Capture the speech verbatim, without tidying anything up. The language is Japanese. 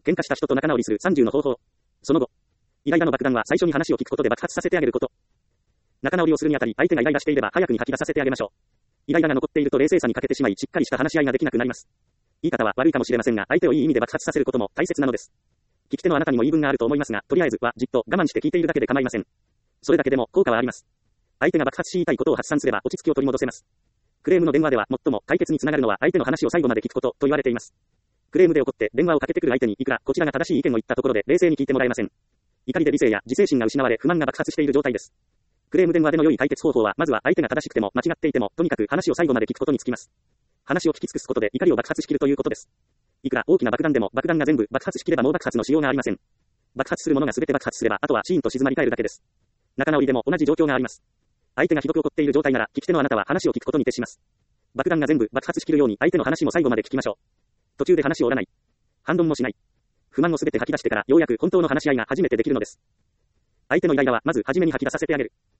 喧嘩した人と仲直りするさんじゅうの方法。その後。イライラの爆弾は最初に話を聞くことで爆発させてあげること。仲直りをするにあたり、相手がイライラしていれば早くに吐き出させてあげましょう。イライラが残っていると冷静さに欠けてしまい、しっかりした話し合いができなくなります。言い方は悪いかもしれませんが、相手をいい意味で爆発させることも大切なのです。聞き手のあなたにも言い分があると思いますが、とりあえずはじっと我慢して聞いているだけで構いません。それだけでも効果はあります。相手が爆発し言いたいことを発散すれば落ち着きを取り戻せます。クレームの電話では最も解決につながるのは相手の話を最後まで聞くことと言われています。クレームで怒って電話をかけてくる相手にいくらこちらが正しい意見を言ったところで冷静に聞いてもらえません。怒りで理性や自制心が失われ不満が爆発している状態です。クレーム電話での良い解決方法はまずは相手が正しくても間違っていてもとにかく話を最後まで聞くことにつきます。話を聞き尽くすことで怒りを爆発しきるということです。いくら大きな爆弾でも爆弾が全部爆発しきればもう爆発のしようがありません。爆発するものが全て爆発すればあとはシーンと静まり返るだけです。仲直りでも同じ状況があります。相手がひどく怒っている状態なら聞き手のあなたは話を聞くことに徹します。爆弾が全部爆発しきるように相手の話も最後まで聞きましょう。途中で話を折らない。反論もしない。不満を全て吐き出してからようやく本当の話し合いが初めてできるのです。相手のイライラはまず初めに吐き出させてあげる。